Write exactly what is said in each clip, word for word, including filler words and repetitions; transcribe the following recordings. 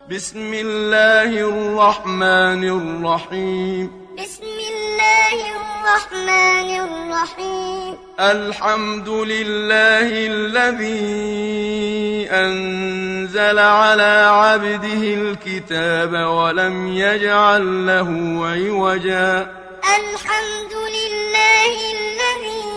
بسم الله الرحمن الرحيم بسم الله الرحمن الرحيم الحمد لله الذي أنزل على عبده الكتاب ولم يجعل له عوجا الحمد لله الذي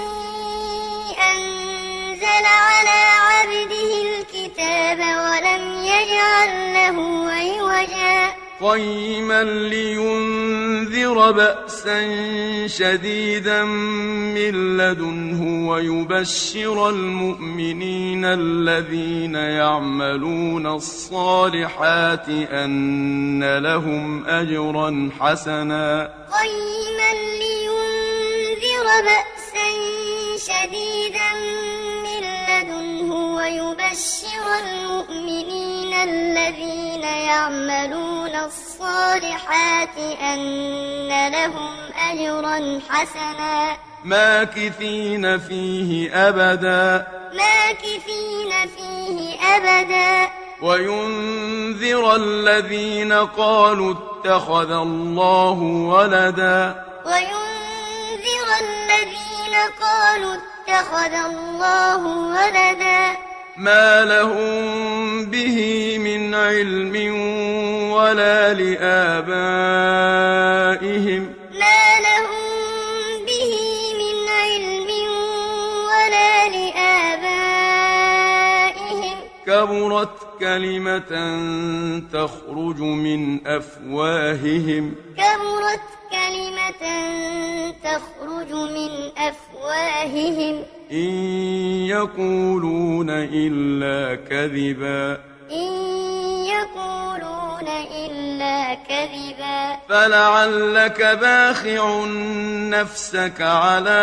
أنزل على عبده الكتاب ولم يجعل له عوجا قيما لينذر بأسا شديدا من لدنه ويبشر المؤمنين الذين يعملون الصالحات أن لهم أجرا حسنا قيما لينذر بأسا شديدا من لدنه ويبشر المؤمنين الذين يعملون الصالحات أن لهم أجرا حسنا ماكثين فيه أبدا ماكثين فيه أبدا وينذر الذين قالوا اتخذ الله ولدا وينذر الذين قالوا اتخذ الله ولدا ما لهم به من علم ولا لآبائهم ما لهم به من علم ولا لآبائهم كبرت كلمة تخرج من أفواههم كبرت كلمة تخرج من أفواههم إن يقولون إلا كذبا إن يقولون إلا كذبا فلعلك باخع نفسك على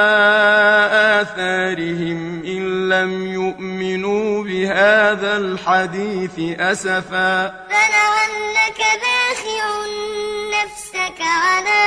آثارهم إن لم يؤمنوا بهذا الحديث أسفا فلعلك باخع نفسك على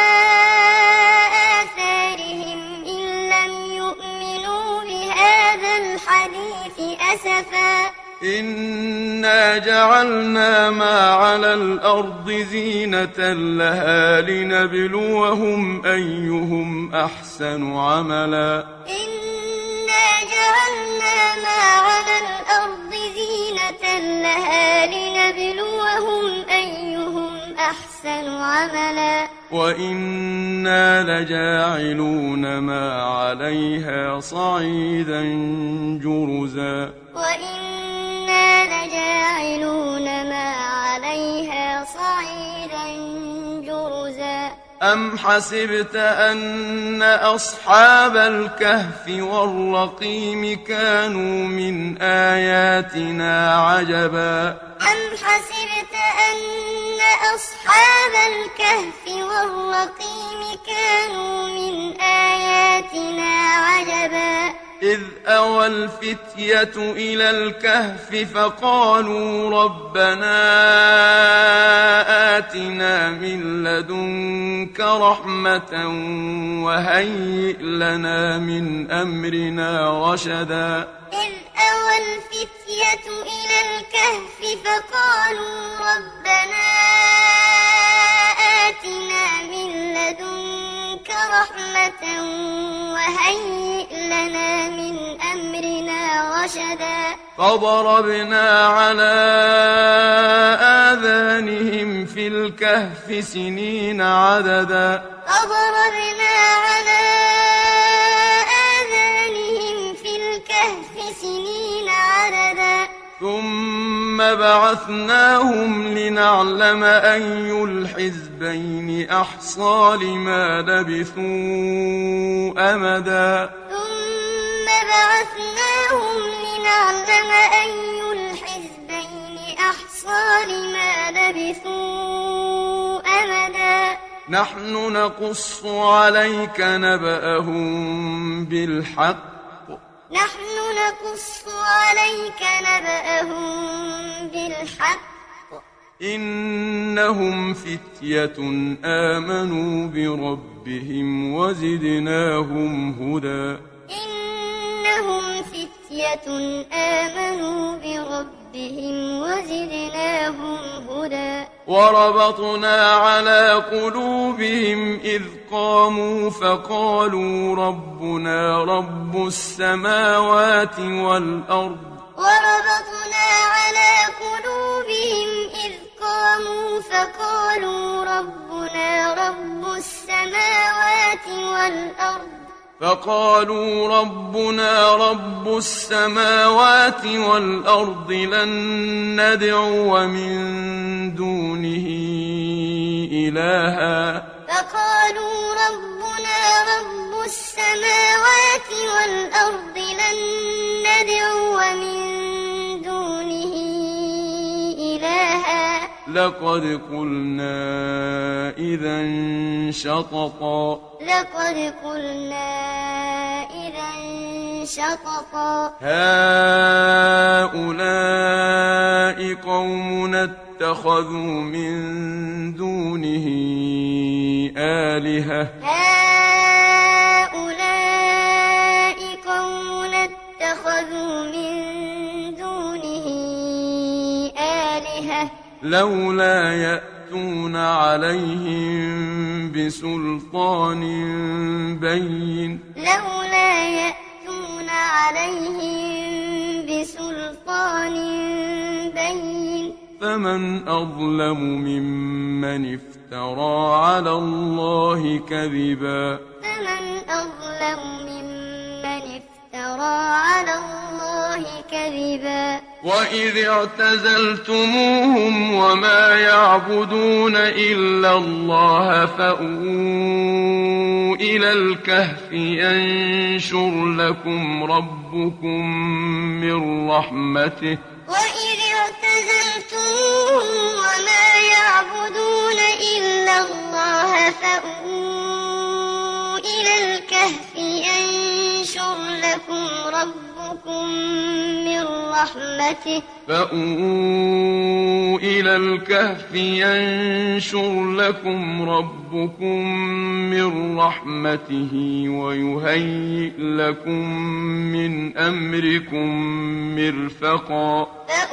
آثارهم إن لم يؤمنوا بهذا الحديث أسفا إنا جعلنا ما على الأرض زينة لها لنبلوهم أيهم أحسن عملا إنا جعلنا ما على الأرض زينة لها لنبلوهم أيهم أحسن عملا وإنا لجاعلون ما عليها صعيدا جرزا وإنا لجاعلون ما عليها صعيدا جرزا أم حسبت أن أصحاب الكهف والرقيم كانوا من آياتنا عجبا أم حسبت أن أصحاب الكهف والرقيم كانوا من آياتنا عجبا إذ أوى الفتية إلى الكهف فقالوا ربنا آتنا من لدنك رحمة وهيئ لنا من أمرنا رشدا إذ أوى الفتية إلى الكهف فقالوا ربنا آتنا من لدنك رحمة وهيئ لنا من أمرنا رشدا فضربنا على آذانهم في الكهف سنين عددا فضربنا على آذانهم في الكهف سنين عددا ثم بعثناهم لنعلم أي الحزبين أحصى لما لبثوا أمدا ثم بعثناهم لنعلم أي الحزبين أحصى لما لبثوا أمدا نحن نقص عليك نبأهم بالحق نحن نقص عليك نبأهم بالحق إنهم فتية آمنوا بربهم وزدناهم هدى إنهم فتية فتية آمنوا بربهم وزدناهم هدى وربطنا على قلوبهم إذ قاموا فقالوا ربنا رب السماوات والأرض وربطنا على قلوبهم إذ قاموا فقالوا ربنا رب السماوات والأرض فقالوا ربنا رب السماوات والأرض لن ندعو من دونه إلها فقالوا ربنا رب السماوات والأرض لن ندعو من دونه إلها لقد قلنا إذا شططا لقد قلنا إذا شططا هؤلاء قومنا اتخذوا من دونه آلهة هؤلاء قومنا اتخذوا من دونه آلهة لولا يأتون عليهم بسلطان بين لولا يأتون عليهم بسلطان بين فمن أظلم ممن افترى على الله كذبا فمن أظلم ممن افترى على الله كذبا وإذ اعتزلتموهم وما يعبدون إلا الله فأووا إلى الكهف ينشر لكم ربكم من رحمته وإذ اعتزلتموهم وما يعبدون إلا الله فأووا إلى الكهف ينشر لكم ربكم من رحمته فأووا إلى الكهف ينشر لكم ربكم من رحمته ويهيئ لكم من أمركم مرفقا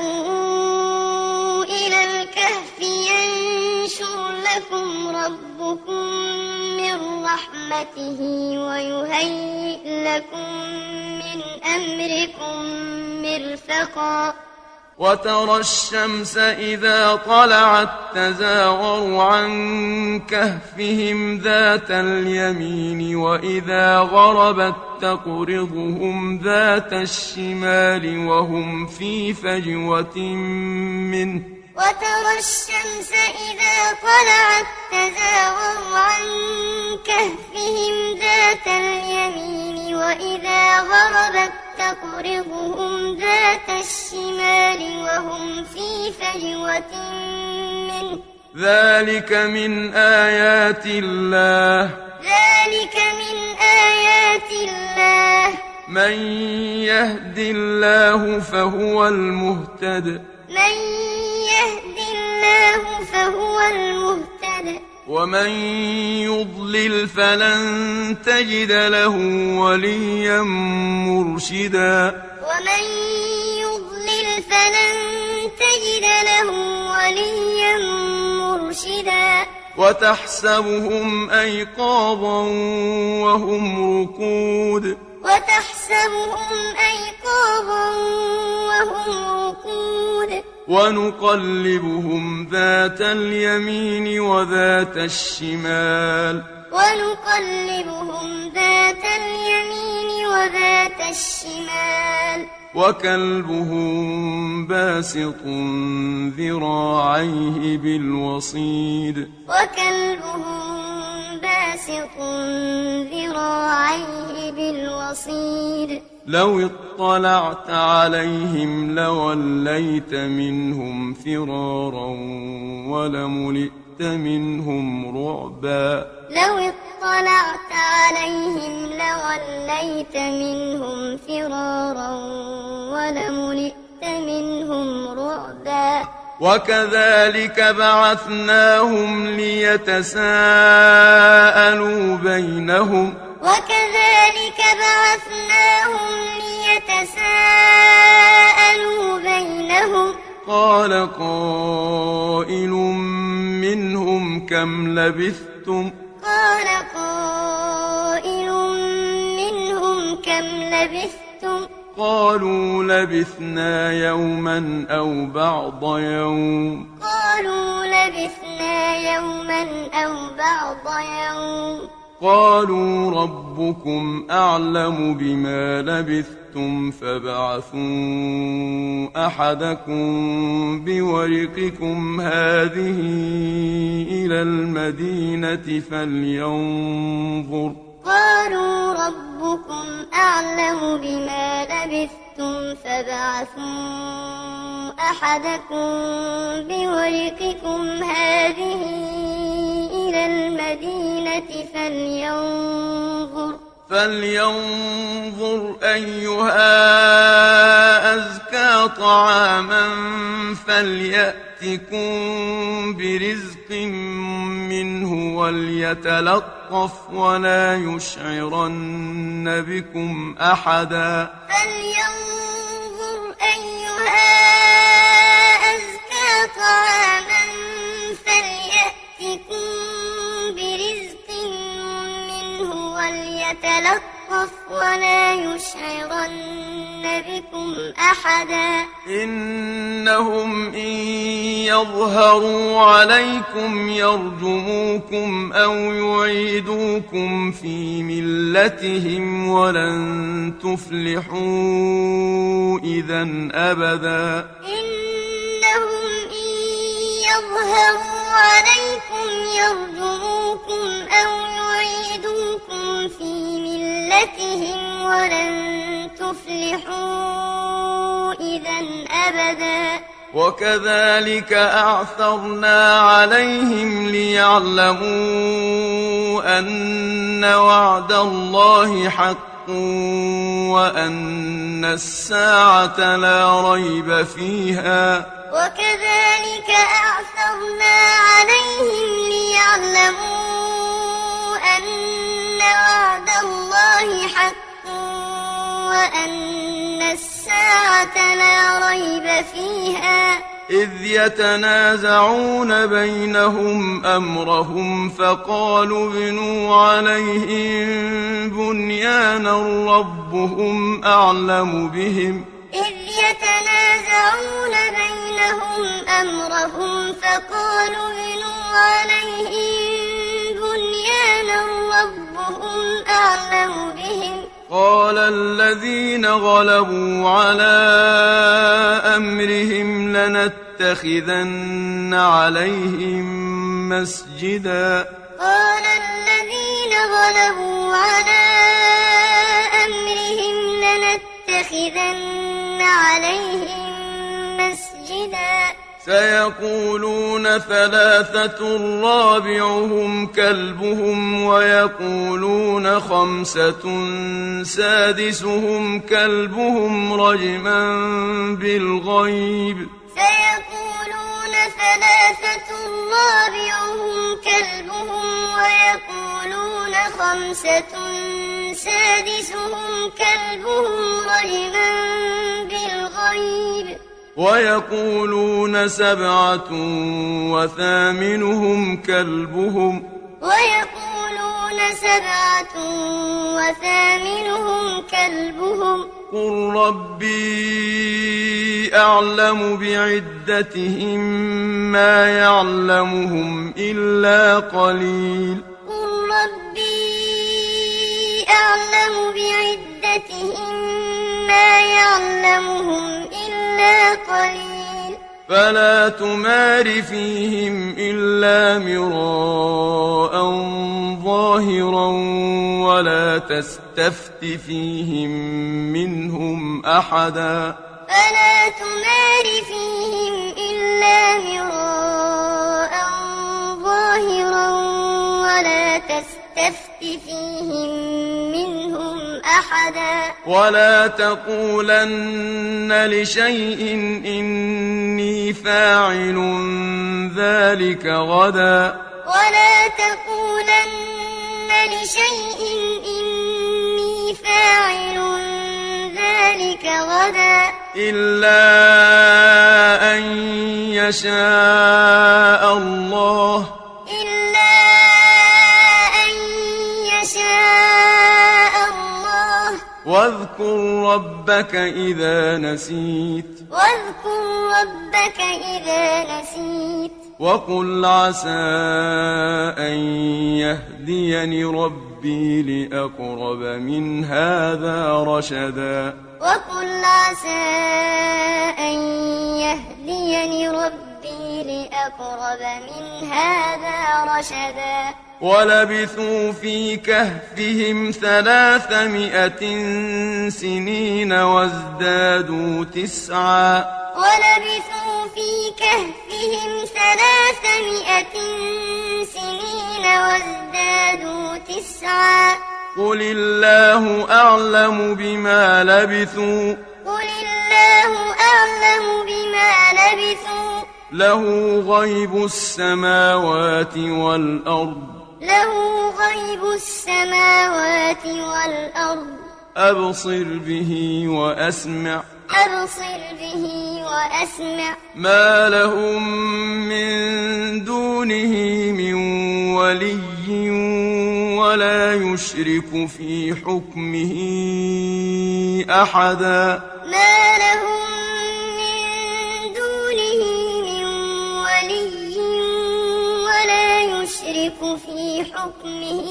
فأووا إلى الكهف ينشر لكم ربكم من رحمته ويهيئ لكم من أمركم مرفقا وترى الشمس إذا طلعت تزاور عن كهفهم ذات اليمين وإذا غربت تقرضهم ذات الشمال وهم في فجوة منه وترى الشمس إذا طلعت تزاور عن كهفهم ذات اليمين وإذا غربت تقرضهم ذات الشمال وهم في فجوة منه ذلك من آيات الله ذلك من آيات الله من يهد الله فهو المهتد من يهد الله فهو المهتد ومن يضلل فلن تجد له وليا مرشدا ومن يضلل فلن تجد له وليا مرشدا وتحسبهم أيقاظا وهم رقود وتحسبهم أيقاظا وهم رقود ونقلبهم ذات اليمين وذات الشمال ونقلبهم ذات اليمين وذات الشمال وكلبهم باسط ذراعيه بالوصيد وكلبهم باسط ذراعيه بالوصيد لو اطلعت عليهم لوليت منهم فرارا ولملئت منهم رعبا لو اطلعت عليهم لوليت منهم فرارا ولملئت منهم رعبا وكذلك بعثناهم ليتساءلوا بينهم وكذلك بعثناهم ليتساءلوا قال قائل منهم كم لبثتم قال قائل منهم كم لبثتم قالوا لبثنا يوما أو بعض يوم قالوا لبثنا يوما أو بعض يوم قالوا ربكم أعلم بما لبثتم فابعثوا أحدكم بورقكم هذه إلى المدينة فلينظر قالوا ربكم أعلم بما لبثتم فابعثوا أحدكم بورقكم هذه إلى المدينة فلينظر فلينظر أيها أزكى طعاما فليأتكم برزق منه وليتلطف ولا يشعرن بكم أحدا فلينظر أيها أزكى طعاما فليأتكم برزق منه وليتلطف ولا يشعرن بكم أحدا إنهم إن يظهروا عليكم يرجموكم أو يعيدوكم في ملتهم ولن تفلحوا إذا أبدا إنهم إن يظهروا عليكم يرجموكم أو يعيدوكم في ملتهم ولن تفلحوا إذا أبدا وكذلك أعثرنا عليهم ليعلموا أن وعد الله حق وأن الساعة لا ريب فيها وكذلك أعثرنا عليهم ليعلموا أن وعد الله حق وأن الساعة لا ريب فيها إذ يتنازعون بينهم أمرهم فقالوا ابنوا عليهم بنيانا ربهم أعلم بهم إذ يتنازعون بينهم أمرهم فقالوا ابنوا عليهم بنيانا ربهم أعلم بهم قال الذين غلبوا على أمرهم لنتخذن عليهم مسجدا قال الذين غلبوا على أمرهم لنتخذن عليهم مسجدا سيقولون ثلاثة رابعهم كلبهم ويقولون خمسة سادسهم كلبهم رجما بالغيب سيقولون ثلاثة رابعهم كلبهم ويقولون خمسة سادسهم كلبهم رجما بالغيب ويقولون سبعة وثامنهم كلبهم ويقولون سبعة وثامنهم كلبهم قل ربي أعلم بعدتهم ما يعلمهم إلا قليل قل ربي أعلم بعدتهم ما يعلمهم إلا قليل فلا تمار فيهم إلا مراء ظاهرا ولا تستفت فيهم منهم أحدا فلا تمار فيهم إلا مراء ظاهرا ولا تستفت فيهم منهم أحدا ولا تقولن لشيء إني فاعل ذلك غدا ولا تقولن لشيء إني فاعل ذلك غدا إلا أن يشاء الله إلا أن يشاء الله واذكر ربك إذا نسيت واذكر ربك إذا نسيت وقل عسى أن يهديني ربي لأقرب من هذا رشدا وقل عسى أن يهديني ربي لأقرب من هذا رشدا ولبثوا في كهفهم ثلاثمائة سنين وازدادوا تسعا ولبثوا في كهفهم ثلاثمائة سنين وازدادوا تسعا قل الله أعلم بما لبثوا قل الله أعلم بما لبثوا له غيب السماوات والأرض له غيب السماوات والأرض أبصر به وأسمع أبصر به وأسمع ما لهم من دونه من ولي ولا يشرك في حكمه أحدا ما لهم من دونه من ولي ولا يشرك في حكمه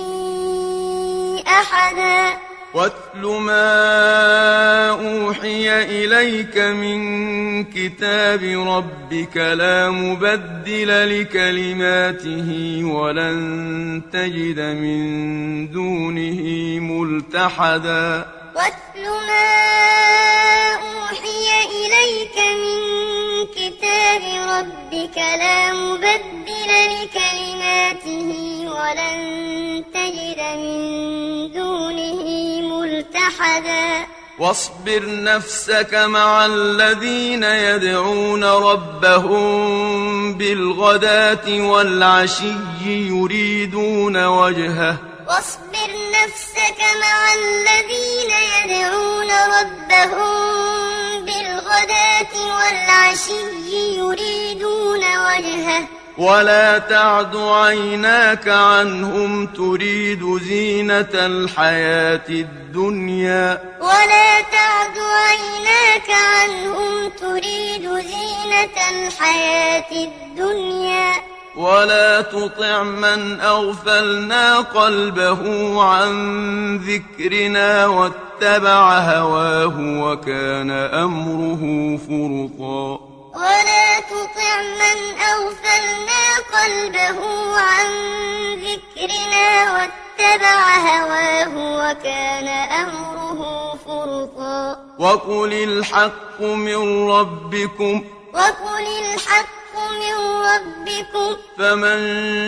أحدا واتل ما أوحي إليك من كتاب ربك لا مبدل لكلماته ولن تجد من دونه ملتحدا واتل ما أوحي إليك من كتاب ربك لا مبدل لكلماته ولن تجد من دونه ملتحدا واصبر نفسك مع الذين يدعون ربهم بالغداة والعشي يريدون وجهه واصبر نفسك مع الذين يدعون ربهم بالغداة والعشي يريدون وجهه ولا تعد عيناك عنهم تريد زينة الحياة الدنيا ولا تعد عيناك عنهم تريد زينة الحياة الدنيا ولا تطع من أغفلنا قلبه عن ذكرنا واتبع هواه وكان أمره فرطا ولا تطع من أغفلنا قلبه عن ذكرنا واتبع هواه وكان أمره فرطا وقل الحق من ربكم وقل الحق من ربكم فمن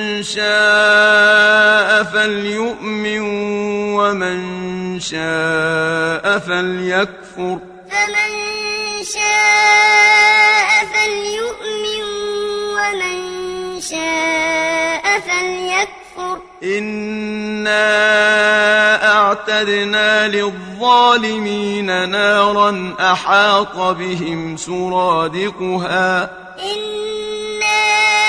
شاء فليؤمن ومن شاء فليكفر فمن شاء فليؤمن ومن شاء فليكفر إنا أعتدنا للظالمين نارا أحاط بهم سرادقها إنا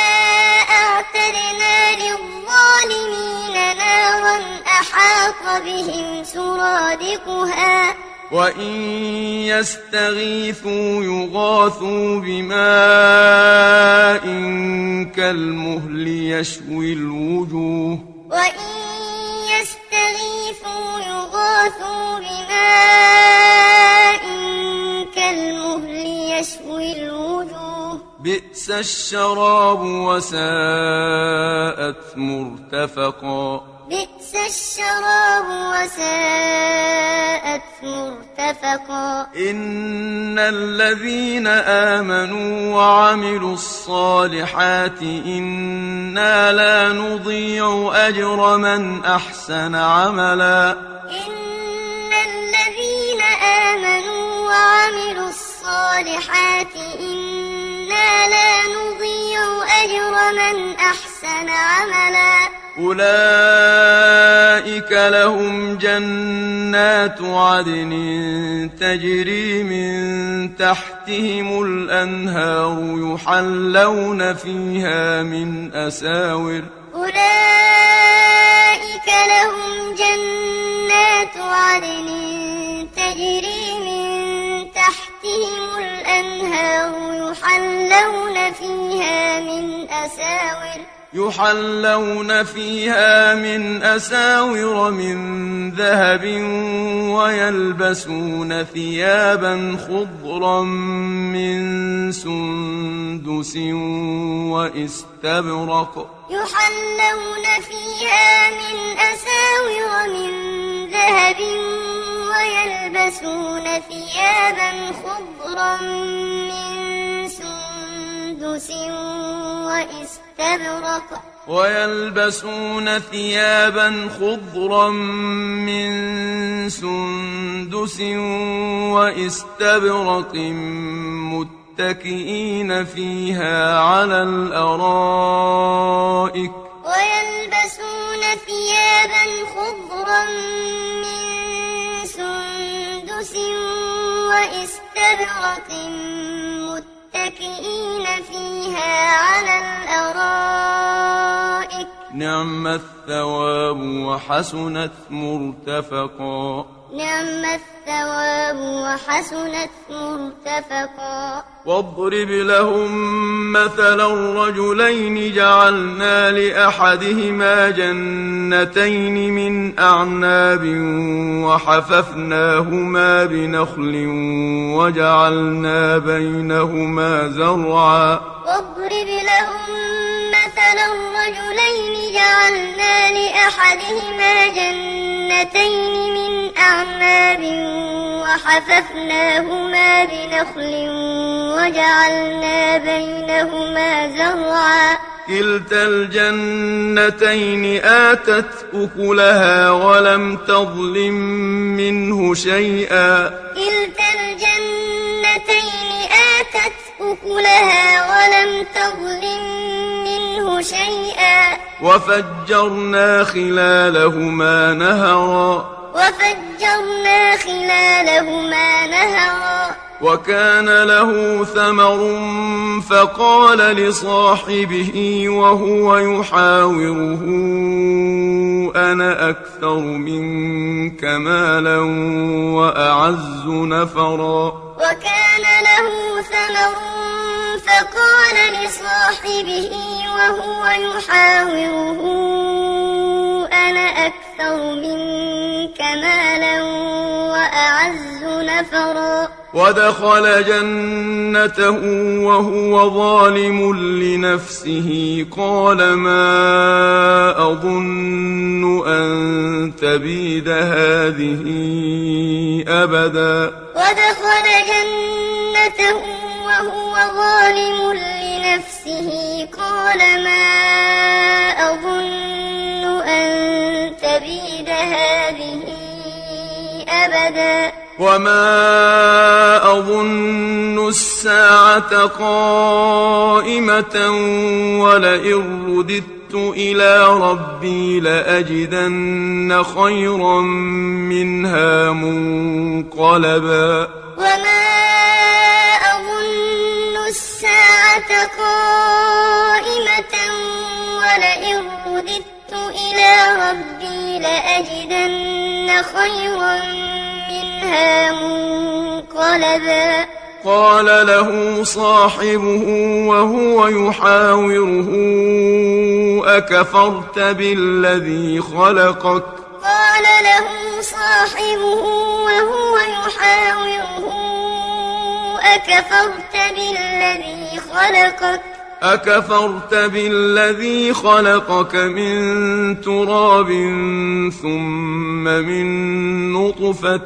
أعتدنا للظالمين نارا أحاط بهم سرادقها وإن يستغيثوا يغاثوا بماء كالمهل يشوي الوجوه وإن يستغيثوا يغاثوا بماء كالمهل يشوي الوجوه بئس الشراب وساءت مرتفقا بئس الشراب وساءت مرتفقا إن الذين آمنوا وعملوا الصالحات إنا لا نضيع أجر من أحسن عملا إن الذين آمنوا وعملوا الصالحات إنا لا نضيع أجر من أحسن عملا أولئك لهم جنات عدن تجري من تحتهم الأنهار يحلون فيها من أساور أولئك لهم جنات عدن تجري من تحتهم الأنهار يحلون فيها من أساور يحلون فيها من أساور من ذهب ويلبسون ثيابا خضرا من سندس واستبرق يحلون فيها من أساور من ذهب ويلبسون ثيابا خضرا من سندس واستبرق ويلبسون ثيابا خضرا من سندس واستبرق متكئين فيها على الأرائك ويلبسون ثيابا خضرا من سندس واستبرق متكئين فيها على الأرائك نعم الثواب وحسنت مرتفقا نعم الثواب وحسنت مرتفقا واضرب لهم مثلا الرجلين جعلنا لأحدهما جنتين من أعناب وحففناهما بنخل وجعلنا بينهما زرعا واضرب لهم مثلا الرجلين جعلنا لأحدهما جنتين من أعناب وحففناهما بنخل وجعلنا بينهما زرعا كلتا الجنتين آتت أكلها ولم تظلم منه شيئا كلتا الجنتين آتت أكلها ولم تظلم منه شيئا وفجرنا خلالهما نهرا وفجرنا خلالهما نهرا وكان له ثمر فقال لصاحبه وهو يحاوره أنا أكثر منك مالا وأعز نفرا وكان له ثمر فقال لصاحبه وهو يحاوره أنا أكثر منك مالا وأعز نفرا ودخل جنته وهو ظالم لنفسه قال ما أظن أن تبيد هذه أبدا ودخل جنته وهو ظالم لنفسه قال ما أظن أن تبيد هذه أبدا وما أظن الساعة قائمة ولئن رددت إلى ربي لأجدن خيرا منها منقلبا وما أظن الساعة قائمة ولئن رددت إلى ربي لأجدن خيرا منها منقلبا قال له صاحبه وهو يحاوره أكفرت بالذي خلقك قال له صاحبه وهو يحاوره أكفرت بالذي خلقك أكفرت بالذي خلقك من تراب ثم من نطفة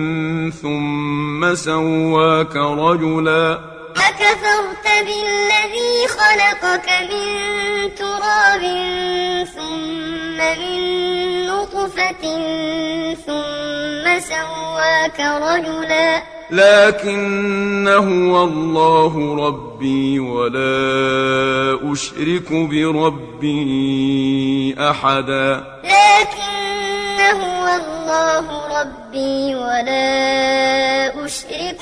ثم سواك رجلا أكفرت بالذي خلقك من تراب ثم من نطفة ثم سواك رجلا لكن هو الله ربي ولا أشرك بربي أحدا لكن هو الله ربي ولا أشرك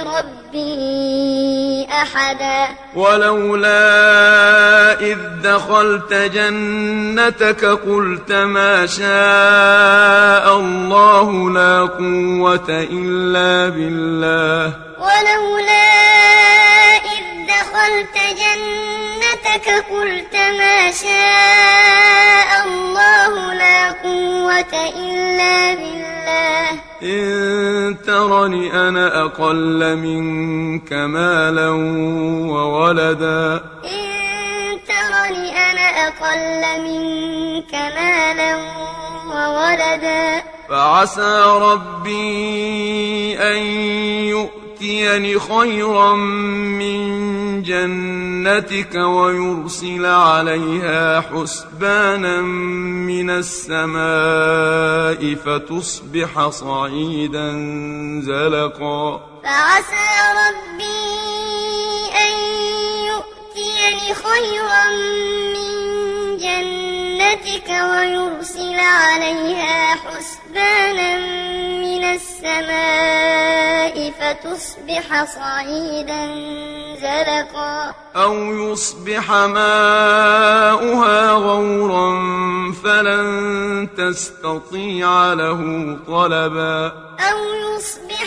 بربي أحدا ولولا إذ دخلت جنتك قلت ما شاء الله لا قوة إلا بالله ولولا إذ دخلت جنتك قلت ما شاء الله لا قوة إلا بالله إن ترني أنا أقل منك مالا وولدا إن ترني أنا أقل منك مالا وولدا فعسى ربي أن يؤتيني خيرا من جنتك ويرسل عليها حسبانا من السماء فتصبح صعيدا زلقا فعسى ربي أن يؤتيني خيرا من جنتك ويرسل عليها حسبانا من السماء فتصبح صعيدا زلقا أو يصبح ماؤها غورا فلن تستطيع له طلبا أو يصبح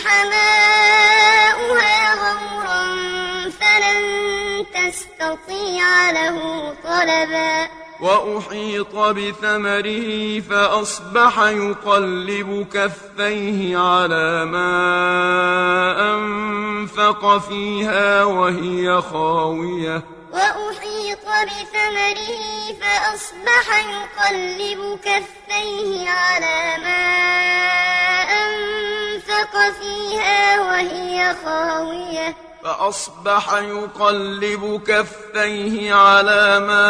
ماؤها غورا فلن تستطيع له طلبا وأحيط بثمره فأصبح يقلب كفيه على ما أنفق فيها وهي خاوية وأحيط بثمره فأصبح يقلب كفيه على ما أنفق فيها وهي خاوية فأصبح يقلب كفيه على ما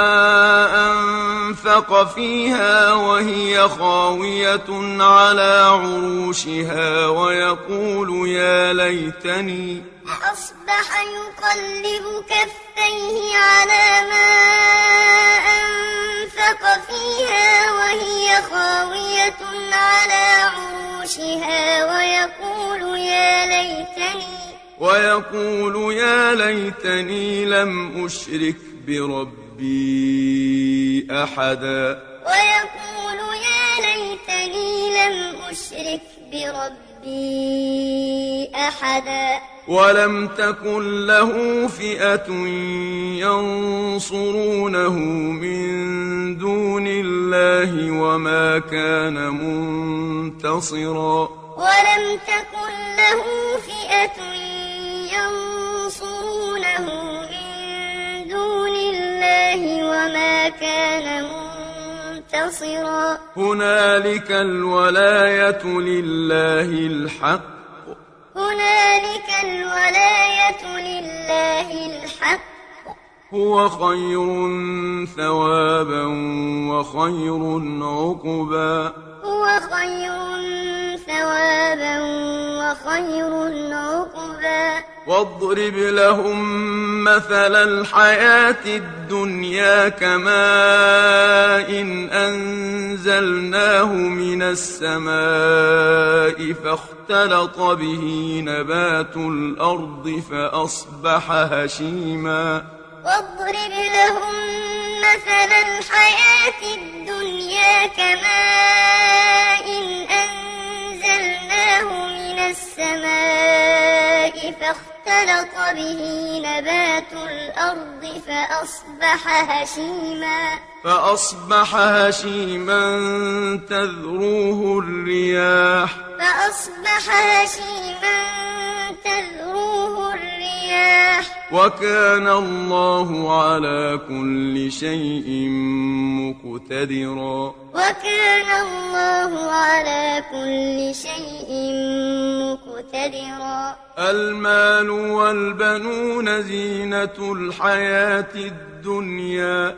أنفق فيها وهي خاوية على عروشها ويقول يا ليتني فأصبح يقلب كفيه على ما أنفق فيها وهي خاوية على عروشها ويقول يا ليتني ويقول يا ليتني لم أشرك بربي أحدا ويقول يا ليتني لم أشرك بربي أحدا ولم تكن له فئة ينصرونه من دون الله وما كان منتصرا ولم تكن له فئة ينصرونه من دون الله وما كان منتصرا هنالك الولاية لله الحق هنالك الولاية لله الحق هو خير ثوابا وخير عقبا هو خير ثوابا وخير عقبا واضرب لهم مثل الحياة الدنيا كماء إن أنزلناه من السماء فاختلط به نبات الأرض فأصبح هشيما واضرب لهم مثل الحياة الدنيا كماء إن أنزلناه من السماء فاختلط به نبات الأرض فأصبح هشيما فأصبح هشيما تذروه الرياح فأصبح هشيما تذروه الرياح وكان الله على كل شيء مقتدرا وكان الله على كل شيء مقتدرا المال والبنون زينة الحياة الدنيا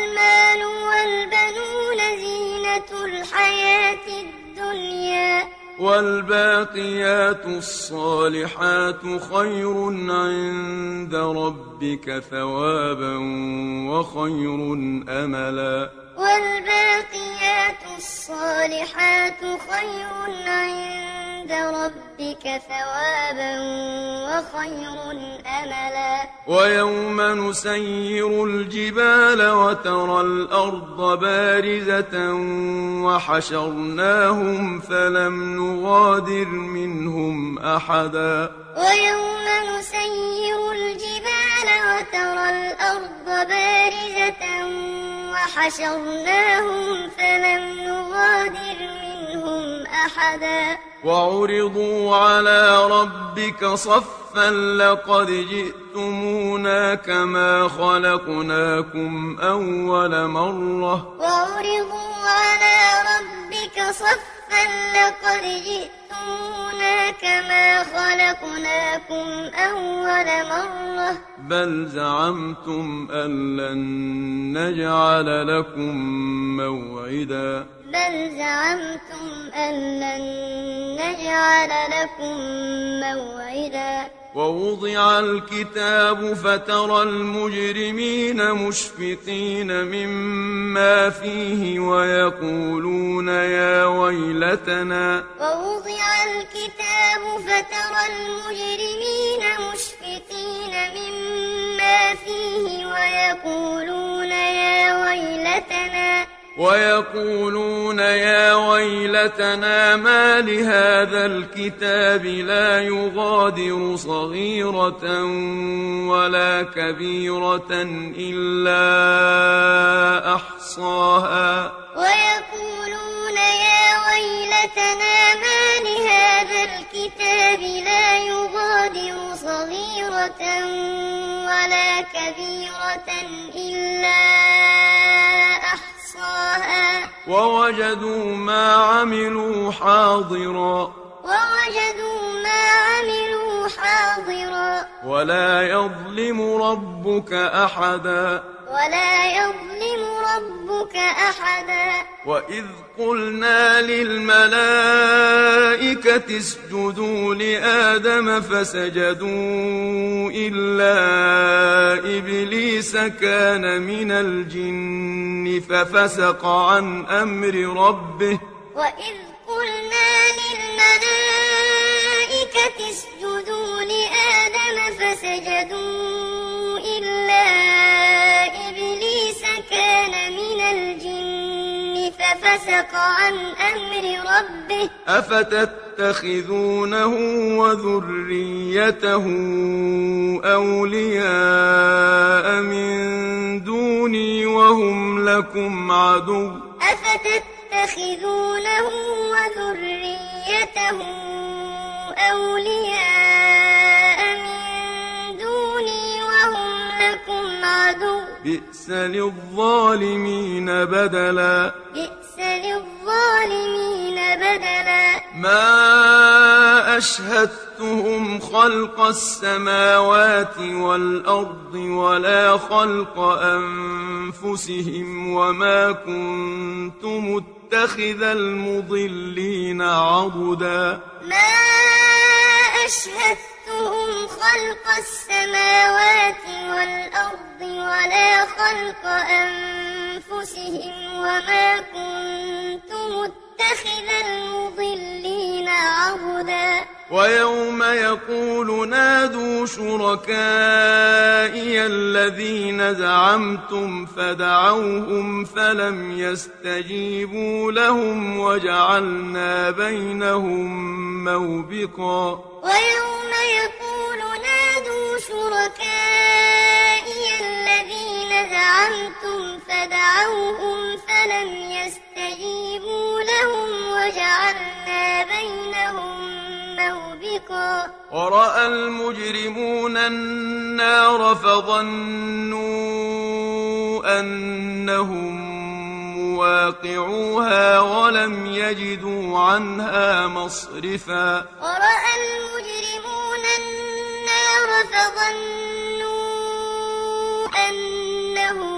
المال والبنون زينة الحياة الدنيا والباقيات الصالحات خير عند ربك ثوابا وخير أملا والباقيات الصالحات خير عند ربك ثوابا وخير أملا ويوم نسير الجبال وترى الأرض بارزة وحشرناهم فلم نغادر منهم أحدا ويوم نسير الجبال وترى الأرض بارزة وحشرناهم فلم نغادر منهم أحدا وعرضوا على ربك صفا لقد جئتمونا كما خلقناكم أول مرة وعرضوا على ربك صفا لقد جئتمونا كما خلقناكم أول مرة بل زعمتم أن لن نجعل لكم موعدا بل زعمتم أن لن نجعل لكم موعدا ووضع الكتاب فترى المجرمين مشفقين مما فيه ويقولون يا ويلتنا ووضع الكتاب فترى المجرمين مشفقين مما فيه ويقولون يا ويلتنا ويقولون يا ويلتنا ما لهذا الكتاب لا يغادر صغيرة ولا كبيرة إلا أحصاها ويقولون يا ويلتنا ما لهذا الكتاب لا يغادر صغيرة ولا كبيرة إلا أحصاها ووجدوا ما عملوا حاضرا ووجدوا ما عملوا حاضرا ولا يظلم ربك أحدا ولا يظلم ربك أحدا وإذ قلنا للملائكة اسجدوا لآدم فسجدوا إلا إبليس كان من الجن ففسق عن أمر ربه وإذ قلنا للملائكة اسجدوا لآدم فسجدوا إلا إبليس كان من الجن ففسق عن أمر ربه أفتتخذونه وذريته أولياء من دوني وهم لكم عدو أفتتخذونه وذريته أولياء من دوني وهم لكم عدو بئس للظالمين بدلا بئس للظالمين بدلا ما أشهدتهم خلق السماوات والأرض ولا خلق أنفسهم وما كنت متخذ المضلين عضدا ما أشهدتهم خلق السماوات والأرض ولا خلق أنفسهم وما كنت متخذ المضلين عضدا ويوم يقول نادوا شركائي الذين زعمتم فدعوهم فلم يستجيبوا لهم وجعلنا بينهم موبقا ويوم يقول نادوا شركائي الذين زعمتم فدعوهم فلم يستجيبوا لهم وجعلنا بينهم موبقا ورأى المجرمون النار فظنوا أنهم مواقعوها ولم يجدوا عنها مصرفا ورأى المجرمون النار فظنوا أنهم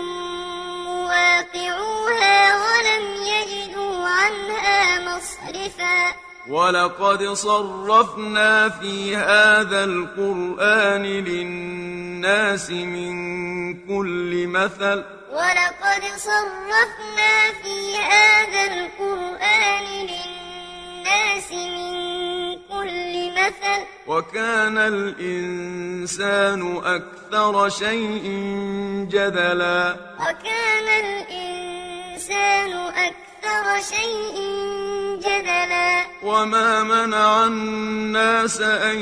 مواقعوها ولم يجدوا عنها مصرفا ولقد صرفنا في هذا القرآن للناس من كل مثل ولقد صرفنا في هذا القرآن للناس من كل مثل وكان الإنسان أكثر شيء جدلا وكان الإنسان أكثر شيء جدلا وما منع الناس أن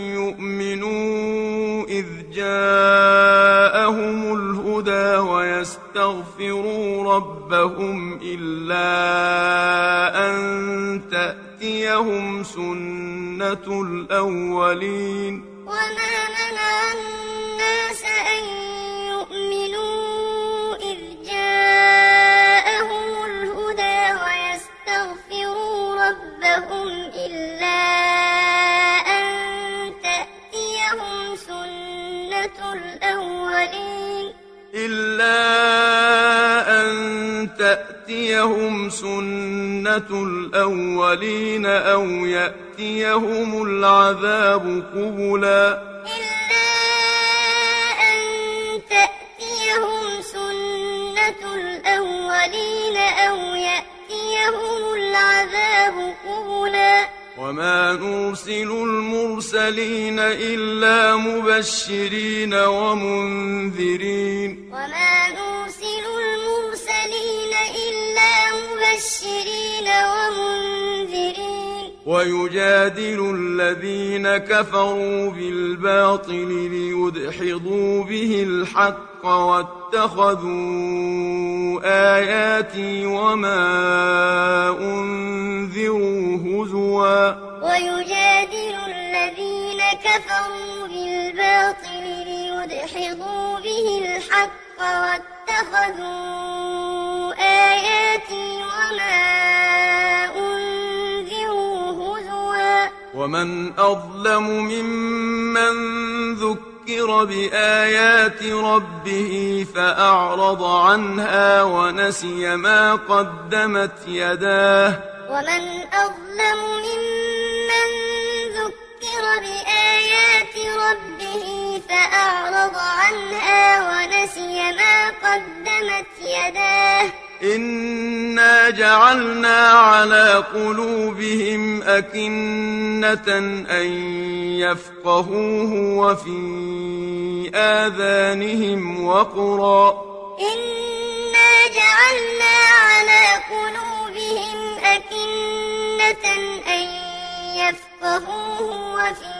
يؤمنوا إذ جاءهم الهدى ويستغفروا ربهم إلا أن تأتيهم سنة الأولين وما منع الناس أن يؤمنوا إذ جاءهم الهدى ويستغفروا ربهم إلا أن تأتيهم سنة الأولين إلا أن تأتيهم سنة الأولين أو يأتيهم العذاب قبلا إلا أن تأتيهم سنة الأولين أو يأتيهم العذاب قبلا وما نرسل المرسلين إلا مبشرين ومنذرين وما نرسل المرسلين إلا مبشرين ومنذرين ويجادل الذين كفروا بالباطل ليدحضوا به الحق واتخذوا آياتي وما أنذروا هزوا ويجادل الذين كفروا بالباطل ليدحضوا به الحق واتخذوا آياتي وما أنذروا هزوا ومن أظلم ممن ذكر بآيات ربه فأعرض عنها ونسي ما قدمت يداه ومن أظلم ممن ذكر بآيات ربه فأعرض عنها ونسي ما قدمت يداه إنا جعلنا على قلوبهم أكنة أن يفقهوه وفي آذانهم وقرا إنا جعلنا على قلوبهم أكنة أن يفقهوه وفي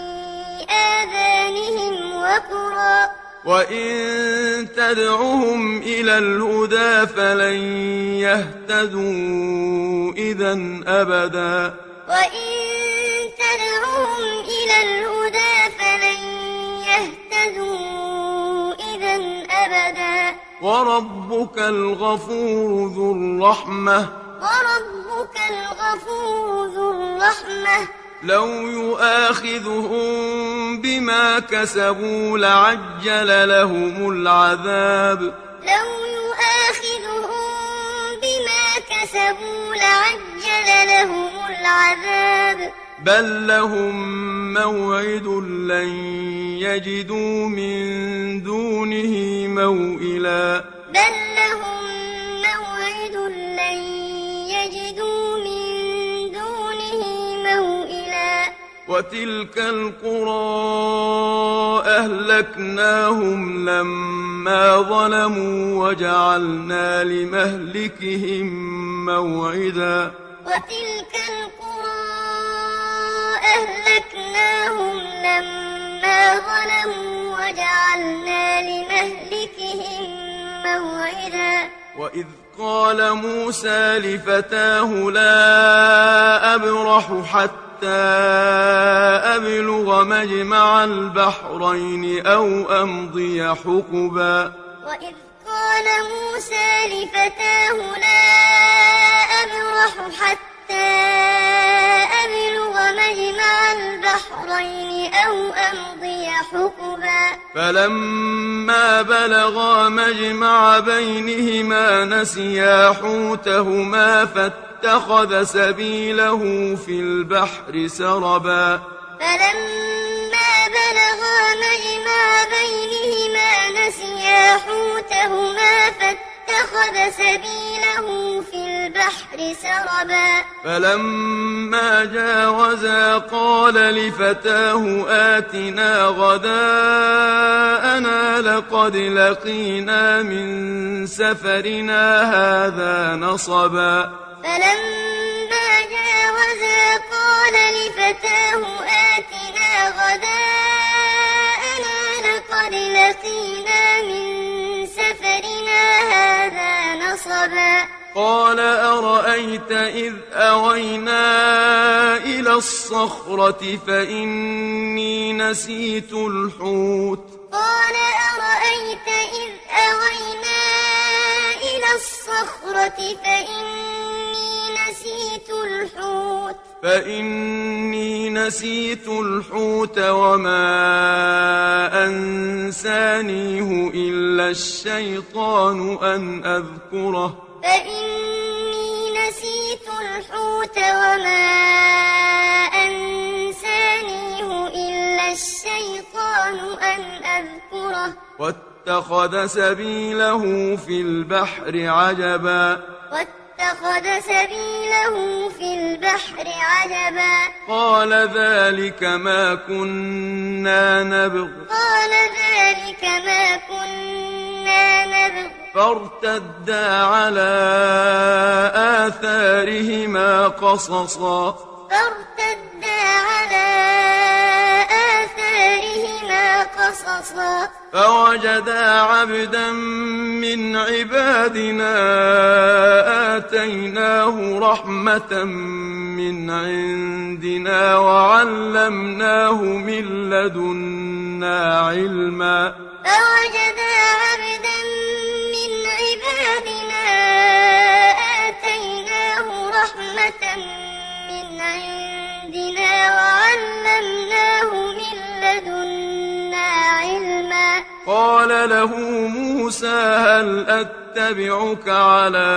آذانهم وقرا وإن تدعهم إلى الهدى فلن يهتدوا إذا أبدا وإن تدعهم إلى الهدى فلن يهتدوا إذا أبدا وربك الغفور ذو الرحمة وربك الغفور ذو الرحمة لو يؤاخذهم بما كسبوا لعجل لهم العذاب لو يؤاخذهم بما كسبوا لعجل لهم العذاب بل لهم موعد لن يجدوا من دونه موئلا بل لهم موعد لن يجدوا من دونه موئلا وتلك القرى أهلكناهم لما ظلموا وجعلنا لمهلكهم موعدا وتلك القرى أهلكناهم لما ظلموا وجعلنا لمهلكهم موعدا وإذ قال موسى لفتاه لا أبرح حتى أبلغ مجمع البحرين أو أمضي حقبا وإذ قال موسى لفتاه لا أبرح حتى أبلغ مجمع البحرين أو أمضي حقبا فلما بلغا مجمع بينهما نسيا حوتهما فاتخذ سبيله في البحر سربا فلما بلغا مجمع بينهما نسيا حوتهما فاتخذ سبيله في البحر سربا فلما جاوزا قال لفتاه آتنا غداءنا لقد لقينا من سفرنا هذا نصبا فلما جاوزا قال لفتاه آتنا غداءنا لقد لقينا من سفرنا هذا نصبا قال أرأيت إذ أوينا إلى الصخرة فإني نسيت الحوت قال أرأيت إذ أوينا إلى الصخرة فإني نسيت الحوت فإني نسيت الحوت وما أنسانيه إلا الشيطان أن أذكره فإني نسيت الحوت وما أنسانيه إلا الشيطان أن أذكره واتخذ سبيله في البحر عجبا واتخذ سبيله في البحر عجبا قال ذلك ما كنا نبغ قال ذلك ما كنا نبغ فارتدا على آثارهما قصصا فارتدا على آثارهما قصصا فوجدا عبدا من عبادنا آتيناه رحمة من عندنا وعلمناه من لدنا علما فوجدا عبدا من عبادنا آتيناه رحمة من عندنا وعلمناه من لدنا علما قال له موسى هل أتبعك على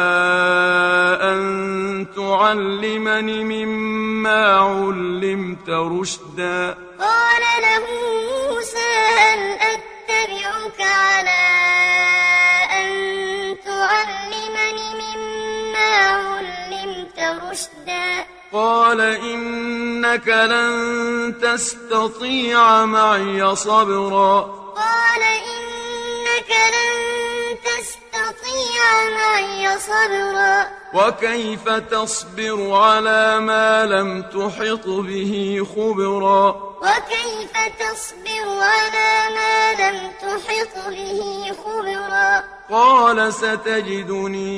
أن تعلمني مما علمت رشدا قال له موسى هل أتبعك على أن تعلمني مما علمت رشدا قال إنك لن تستطيع معي صبرا قال إنك لن تستطيع معي صبرا وكيف تصبر على ما لم تحط به خبرا وكيف تصبر على ما لم تحط به خبرا قال ستجدني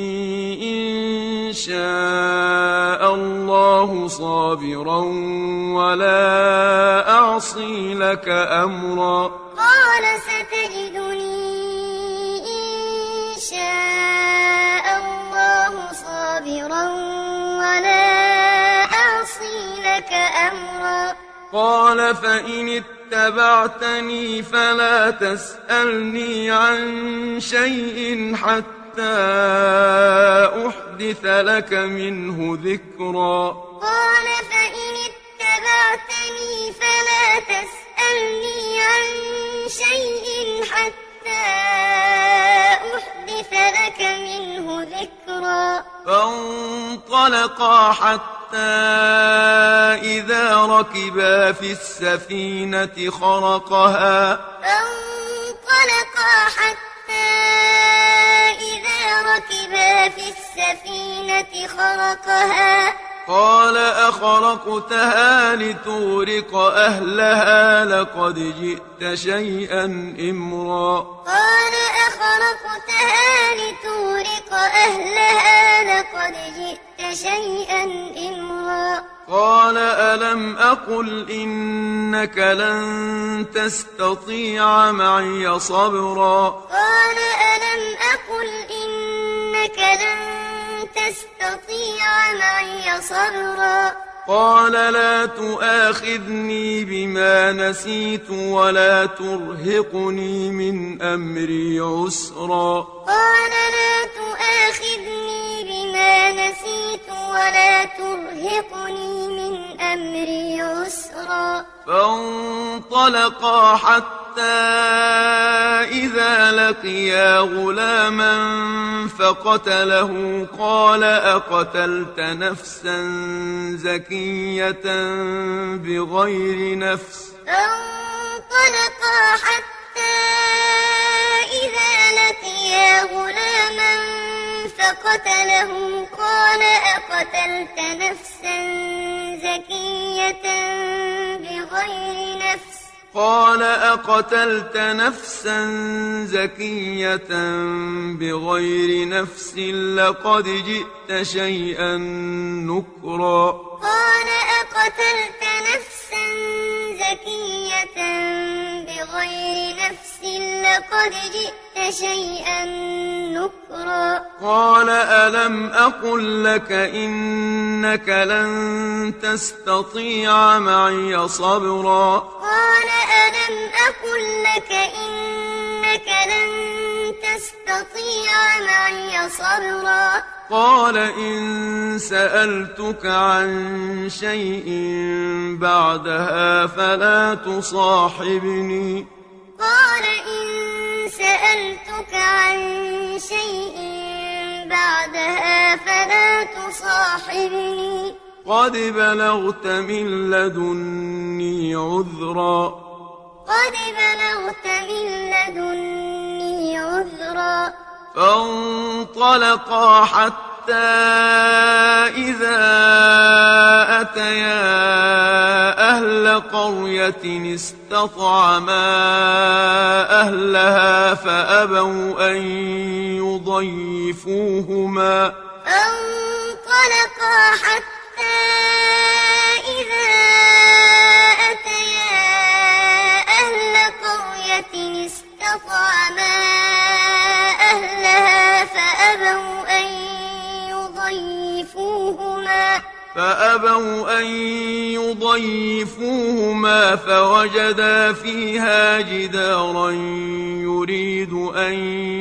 إن شاء الله صابرا ولا أعصي لك أمرا قال ستجدني إن شاء الله صابرا ولا أعصي لك أمرا قال فإن اتبعتني فلا تسألني عن شيء حتى أحدث لك منه ذكرا قال فإن اتبعتني فلا تسألني عن شيء حتى أحدث لك منه ذكرا فانطلقا حتى إذا ركبا في السفينة خرقها فانطلقا حتى إذا ركبا في السفينة خرقها قال أخرقتها لتغرق أهلها لقد جئت شيئا إمرا قال أخرقتها لتغرق أهلها لقد جئت شيئا إمرا قال ألم أقل إنك لن تستطيع معي صبرا قال ألم أقل إنك لن تستطيع معي صبرا قال لا تؤاخذني بما نسيت ولا ترهقني من أمري عسرا قال لا تؤاخذني بما نسيت ولا ترهقني من أمري عسرا فانطلقا حتى إذا لقيا غلاما فقتله قال أقتلت نفسا زكية بغير نفس فانطلقا حتى إذا لقيا غلاما فقتله قال أقتلت نفسا زكية بغير نفس قال أقتلت نفسا زكية بغير نفس لقد جئت شيئا نكرا قال أقتلت نفسا زكية بغير نفس لقد جئت شيئا نكرا قال ألم أقل لك إنك لن تستطيع معي صبرا قال ألم أقل لك إنك لن تستطيع معي صبرا قال إن سألتك عن شيء بعدها فلا تصاحبني قال إن سألتك عن شيء بعدها فلا تصاحبني قد بلغت من لدني عذرا قد بلغت من لدني عذرا فانطلقا حتى إذا أتيا أهل قرية استطعما أهلها فأبوا أن يضيفوهما فانطلقا حتى إذا أتيا أهل قرية استطعما أهلها فأبوا أن يضيفوهما فأبوا أن يضيفوهما فوجدا فيها جدارا يريد أن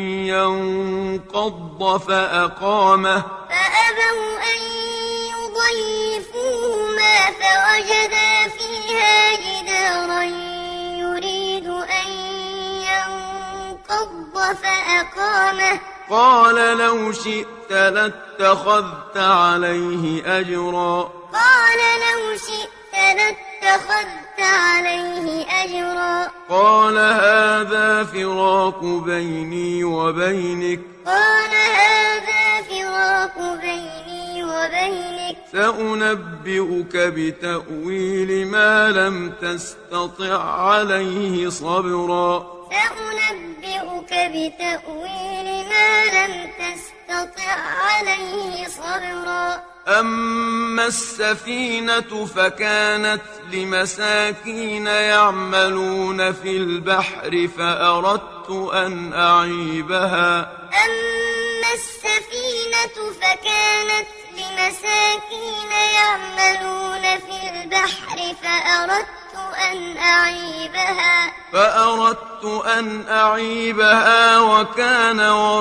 ينقض فأقامه فأبوا أن يضيفوهما فوجدا فيها جدارا يريد أن ينقض فأقامه قال لو شئت لاتخذت عليه أجرا قال لو شئت لاتخذت عليه أجرا قال هذا فراق بيني وبينك قال هذا فراق بيني وبينك سأنبئك بتأويل ما لم تستطع عليه صبرا سأنبئك بتأويل ما لم تستطع عليه صبرا أما السفينة فكانت لمساكين يعملون في البحر فأردت أن أعيبها أما السفينة فكانت لمساكين يعملون في البحر فأردت أن أعيبها فأردت أن أعيبها وكان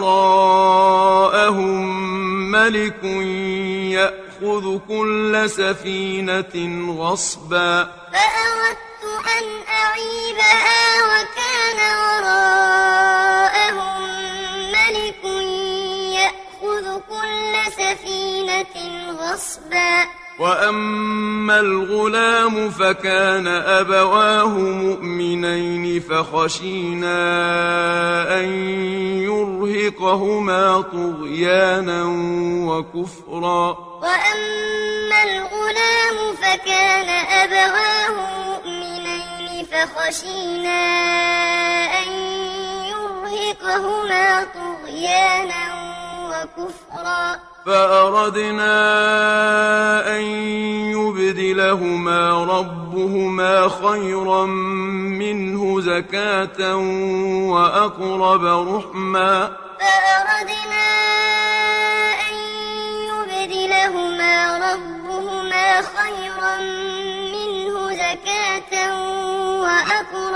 وراءهم ملك يأخذ كل سفينة غصبا فأردت أن أعيبها وكان وراءهم ملك يأخذ كل سفينة غصبا وأما الغلام فكان أبواه مؤمنين فخشينا أن يرهقهما طغيانا وكفرا وأما الغلام فكان أبواه مؤمنين فخشينا أن يرهقهما طغيانا وكفرا فأردنا أن يبدلهما ربهما خيرا منه زكاة وأقرب رحما فأردنا أن يبدلهما ربهما خيرا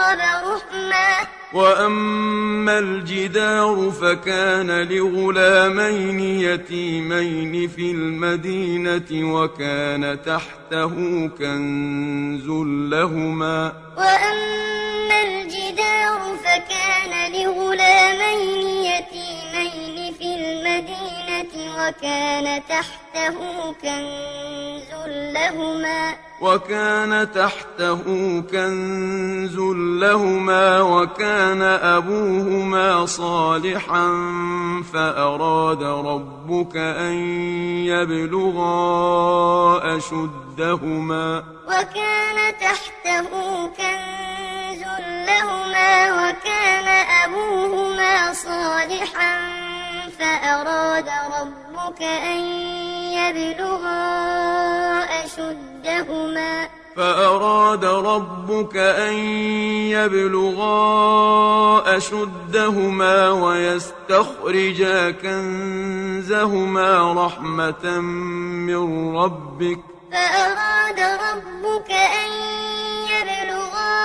وأقرب رحما وأما الجدار فكان لغلامين يتيمين في المدينة وكان تحته كنز لهما وأما الجدار فكان لغلامين يتيمين في المدينة وكان تحته كنز لهما وكان تحته كنز لهما وكان أبوهما صالحا فأراد ربك أن يبلغا أشدهما وكان تحته كنز لهما وكان أبوهما صالحا فأراد ربك أن يبلغا أشدهما فأراد ربك أن يبلغا أشدهما ويستخرجا كنزهما رحمة من ربك فأراد ربك أن يبلغا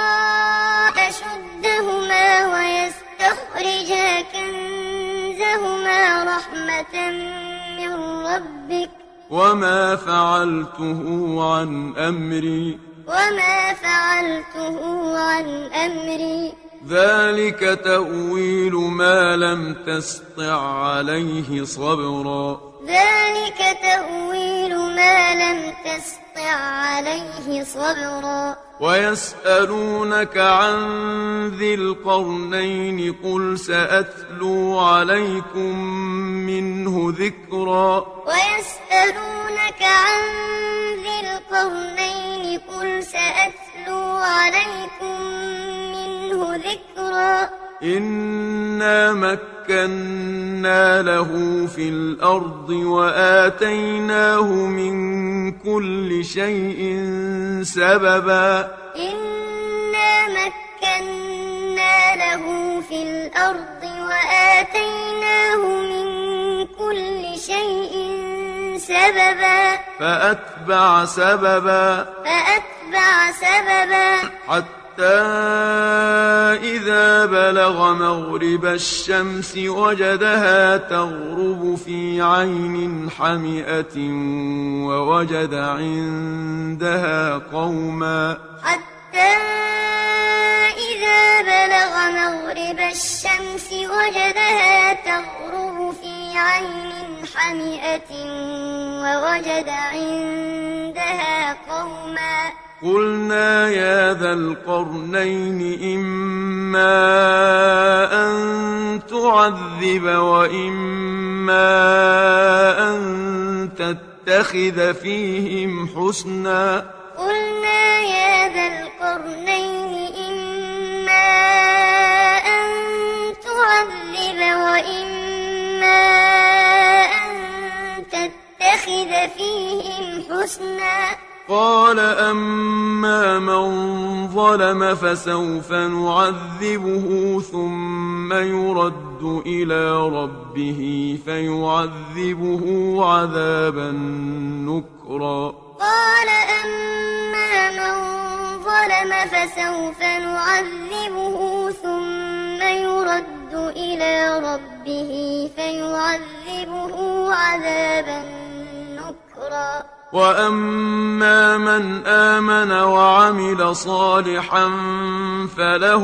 أشدهما ويستخرجا كنزهما رحمة من ربك وما فعلته عن أمري وما فعلته عن أمري ذلك تأويل ما لم تسطع عليه صبرا ذلك تأويل ما لم تسطع عليه صبرا ويسألونك عن ذي القرنين قل سأتلو عليكم منه ذكرا ويسألونك عن ذي القرنين قل سأتلو عليكم منه ذكرا إنا مكنا له في الأرض وآتيناه من كل شيء سببا إنا مكنا له في الأرض وآتيناه من كل شيء سببا فأتبع سببا فأتبع سببا حتى إذا بلغ مغرب الشمس وجدها تغرب في عين حمئة ووجد عندها قوما حتى إذا بلغ مغرب الشمس وجدها تغرب في عين حمئة ووجد عندها قوما قلنا يا ذا القرنين إما أن تعذب وإما أن تتخذ فيهم حسنا قلنا يا ذا القرنين إما أن تعذب وإما أن تتخذ فيهم حسنا قال أما من ظلم فسوف نعذبه ثم يرد إلى ربه فيعذبه عذابا نكرا قال أما من ظلم فسوف نعذبه ثم يرد إلى ربه فيعذبه عذابا نكرا وأما من آمن وعمل صالحا فله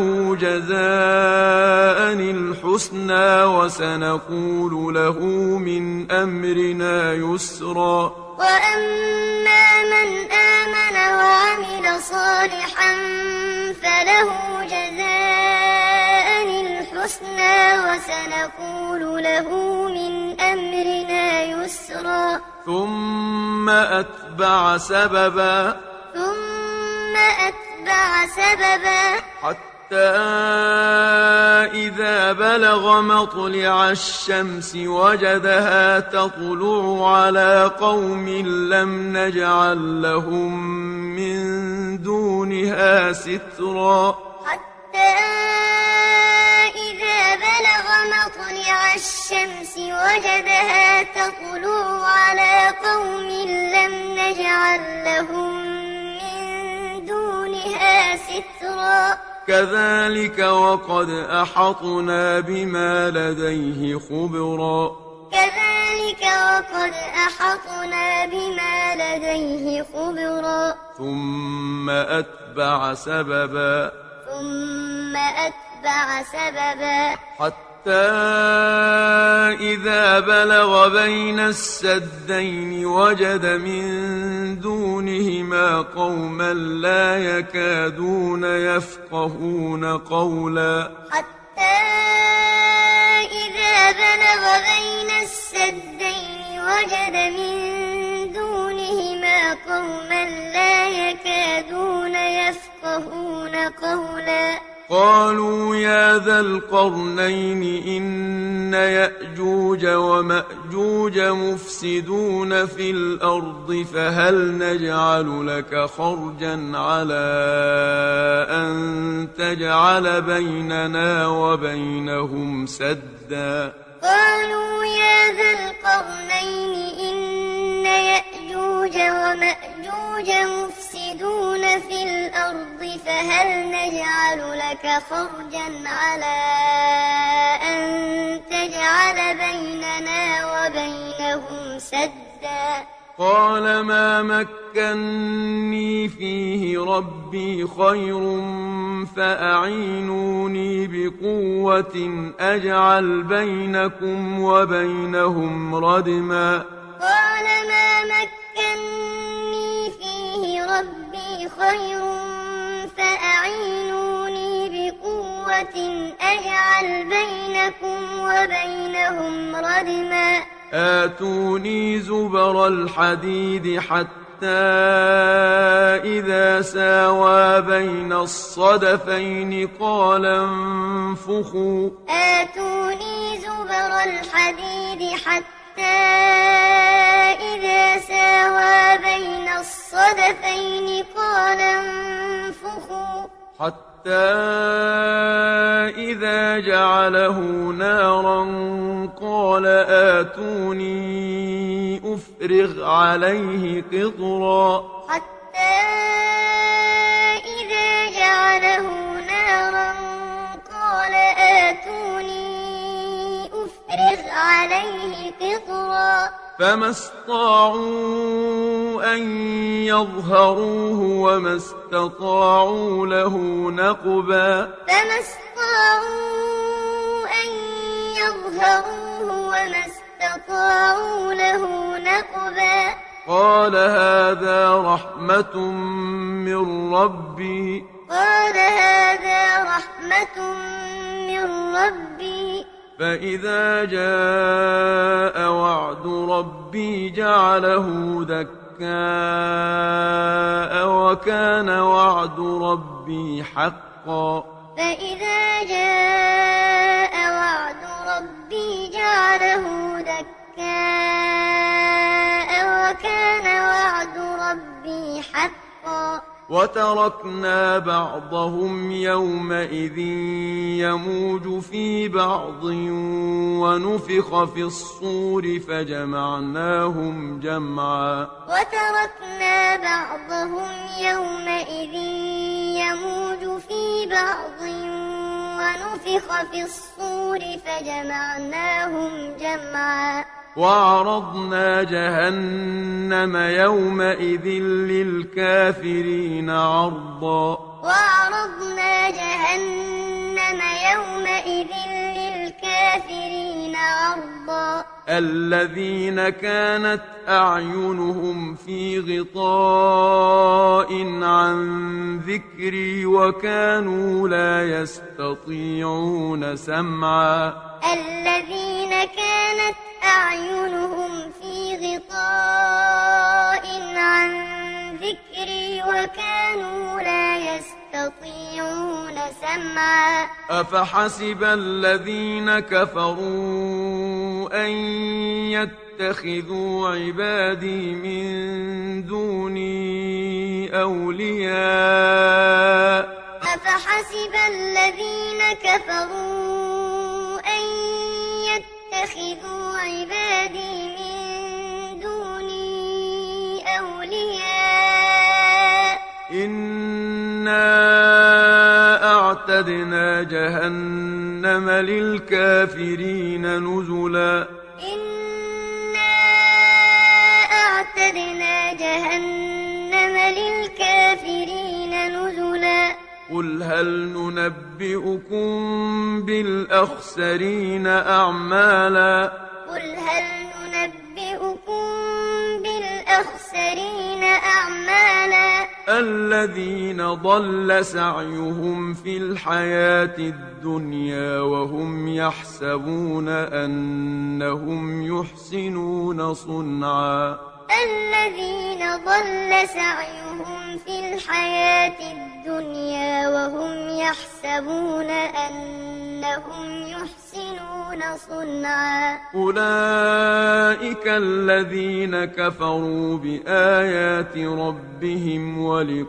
جزاء الحسنى وسنقول له من أمرنا يسرا وأما من آمن وعمل صالحا فله جزاء الحسنى وسنقول له من أمرنا يسرا ثم أتبع سببا ثم أتبع سببا حتى إذا بلغ مطلع الشمس وجدها تطلع على قوم لم نجعل لهم من دونها سترا حتى إذا بلغ مطلع الشمس وجدها تطلع على قوم لم نجعل لهم من دونها سترا كذلك وقد أحطنا بما لديه خبرا كذلك وقد أحطنا بما لديه خبرا ثم أتبع سببا ثم أتبع سببا حتى إذا بلغ بين السدين وجد من دونهما قوما لا يكادون يفقهون قولا حتى إذا بلغ بين السدين وجد من دونهما قوما لا يكادون يفقهون قولا قالوا يا ذا القرنين إن يأجوج ومأجوج مفسدون في الأرض فهل نجعل لك خرجا على أن تجعل بيننا وبينهم سدا قالوا يا ذا القرنين إن يأجوج ومأجوج مفسدون في الأرض فهل نجعل لك خرجا على أن تجعل بيننا وبينهم سدا قال ما مكني فيه ربي خير فأعينوني بقوة أجعل بينكم وبينهم ردما قال ما مكني فيه ربي خير فأعينوني بقوة أجعل بينكم وبينهم ردما آتوني زبر الحديد حتى إذا ساوى بين الصدفين قال انفخوا آتوني زبر الحديد حتى إذا ساوى بين الصدفين قال انفخوا حتى إذا جعله نارا قال آتوني أفرغ عليه قطرا حتى إذا جعله نارا قال آتوني أفرغ عليه قطرا فما استطاعوا أن يظهروه وما استطاعوا له نقبا فما استطاعوا أن يظهروه وما استطاعوا له نقبا قال هذا رحمة من ربي قال هذا رحمة من ربي فإذا جاء وعد ربي جعله دكاء وكان وعد ربي حقا فإذا جاء وعد ربي جعله دكاء وكان وعد ربي حقا وتركنا بعضهم يومئذ يموج في بعض ونفخ في الصور فجمعناهم جمعا وتركنا بعضهم يومئذ يموج في بعض ونفخ في الصور فجمعناهم جمعا وعرضنا جهنم يومئذ للكافرين عرضا وعرضنا جهنم يومئذ للكافرين عرضا الذين كانت أعينهم في غطاء عن ذكري وكانوا لا يستطيعون سمعا الذين كانت أعينهم في غطاء عن ذكري وكانوا لا يستطيعون سمعا أفحسب الذين كفروا أن يتخذوا عبادي من دوني أولياء أفحسب الذين كفروا أن يتخذوا عبادي من دوني أولياء إنا أعتدنا جهنم للكافرين نزلا إنا أعتدنا جهنم للكافرين نزلا قل هل ننبئكم بالأخسرين أعمالا قل هل ننبئكم بالأخسرين أعمالا الذين ضل سعيهم في الحياة الدنيا وهم يحسبون أنهم يحسنون صنعا الذين ضل سعيهم في الحياة الدنيا وهم يحسبون أنهم يحسنون صنعا أولئك الذين كفروا بآيات ربهم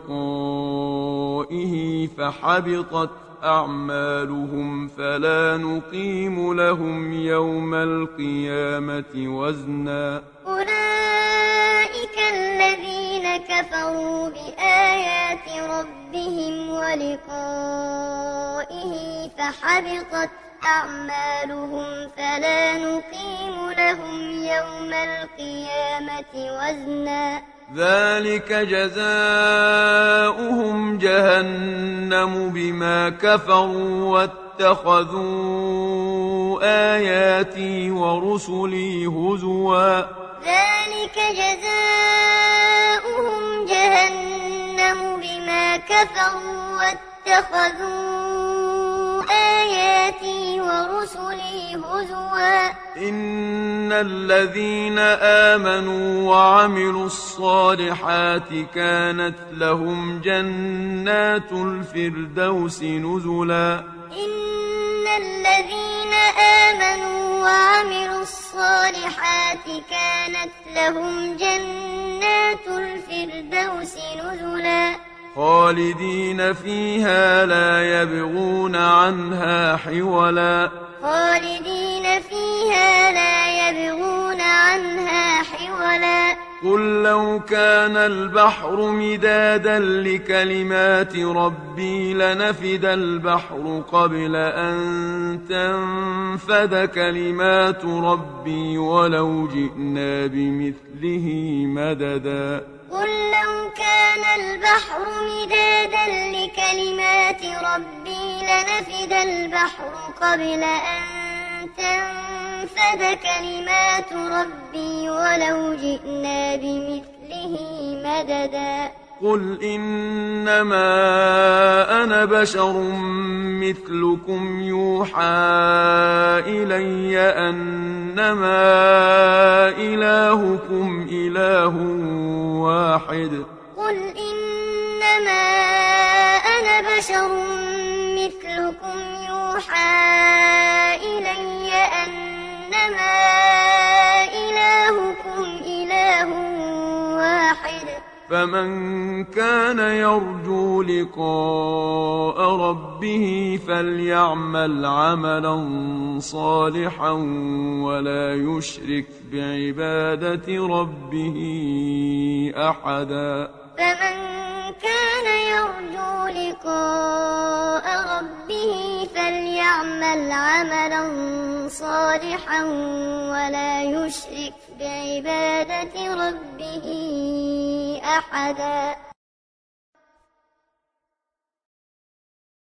ولقائه فحبطت أعمالهم فلا نقيم لهم يوم القيامة وزنا أولئك الذين كفروا بآيات ربهم ولقائه فحبطت أعمالهم فلا نقيم لهم يوم القيامة وزنا ذلك جزاؤهم جهنم بما كفروا واتخذوا آياتي ورسلي هزوا ذلك جزاؤهم جهنم بما كفروا واتخذوا آياتي ورسلي هزوا إن الذين آمنوا وعملوا الصالحات كانت لهم جنات الفردوس نزلا إن الذين آمنوا وعملوا الصالحات كانت لهم جنات الفردوس نزلا خالدين فيها لا يبغون عنها حولا خالدين فيها لا يبغون عنها حولا قل لو كان البحر مدادا لكلمات ربي لنفد البحر قبل أن تنفد كلمات ربي ولو جئنا بمثله مددا قل لو كان البحر مدادا لكلمات ربي لنفد البحر قبل أن تنفد كلمات ربي ولو جئنا بمثله مددا قل إنما أنا بشر مثلكم يوحى إلي أنما إلهكم إله واحد قل إنما أنا بشر مثلكم يوحى إلي أنما إلهكم إله واحد فمن كان يرجو لقاء ربه فليعمل عملا صالحا ولا يشرك بعبادة ربه أحدا فمن كان يرجو لقاء ربه فليعمل عملا صالحا ولا يشرك بعبادة ربه أحدا